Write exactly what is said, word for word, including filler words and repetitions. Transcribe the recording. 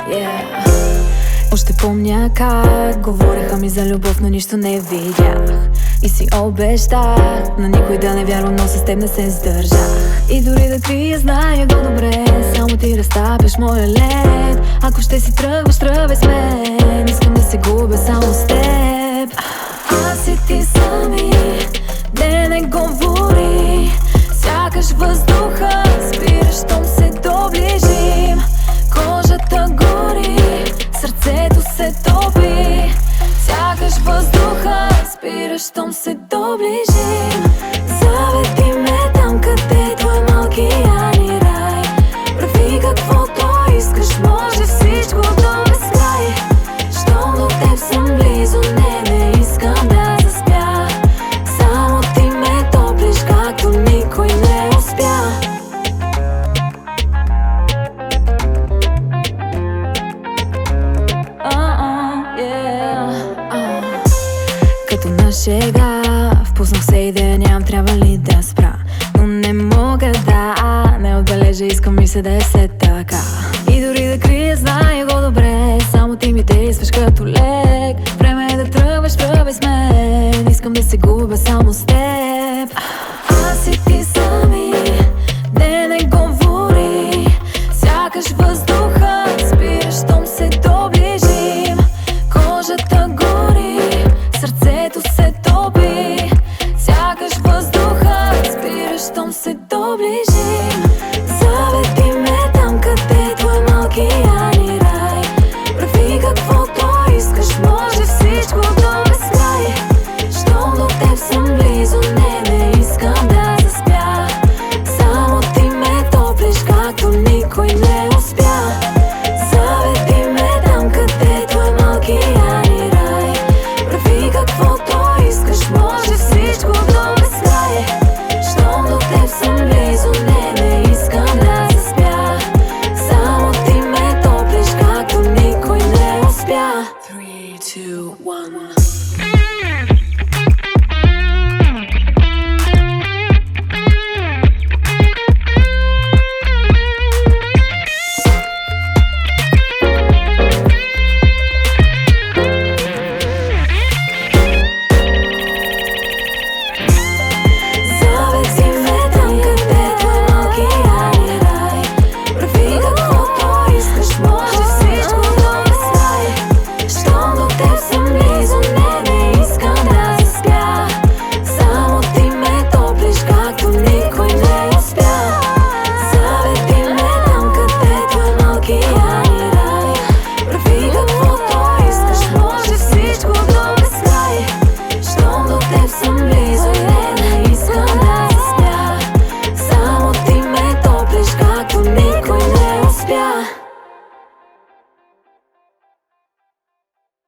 yeah. Още помня как говореха ми за любов, но нищо не видях. И си обещах на никой да не вярвам, но с теб не се сдържах. И дори да крия, зная го добре, само ти разтапяш моя лед. Ако ще си тръгваш, тръгвай с мен, искам да се губя само с теб. Аз и ти сами, не не говори, сякаш въздуха спираш, щом се доближим. Кожата гори, сърцето се топи, сякаш въздуха спираш, щом се доближим. Заведи ме там, където е малкия ни рай. Прави каквото искаш, може всичко до безкрай. Щом до теб съм близо, не, не искам да заспя. Само ти ме топлиш, както никой не успя. Като на шега впуснах се идея, нямам трябва ли да спра. Но не мога да не отбележа, искам ми се да е все така. И дори да крия, знае го добре, само ти ми действаш като лек. Време е да тръгваш, тръгвай с мен, искам да се губя само с теб. Аз и ти сами, не не говори, сякаш въздух